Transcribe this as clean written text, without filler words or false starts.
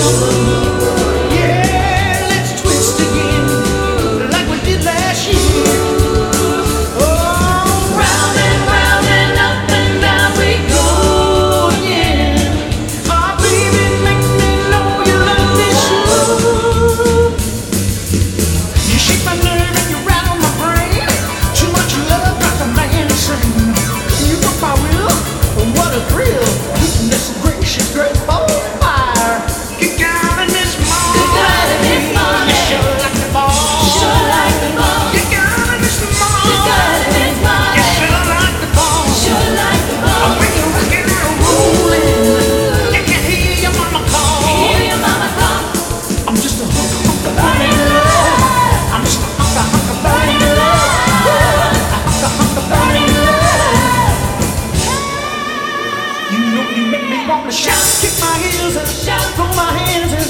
Yeah, let's twist again like we did last year. Oh, round and up and down we go again. Oh, baby, make me know you love me sure. You shake my nerve and you rattle my brain. Too much love got the man insane. You broke my will, what a thrill. Goodness gracious, great ball fire. Good golly, Miss Molly. Good golly, Miss Molly. You sure like the ball. Sure like the ball. Good golly, Miss Molly. Good golly, Miss Molly. You sure like the ball. Sure like the ball. When you're rocking and rolling, you can hear your mama call. Hear your mama call. I'm just a hunk of burning love. I'm just a hunk of burning love. A hunk of burning love. You know you make me want to shout, kick my heels and shout, throw my hands and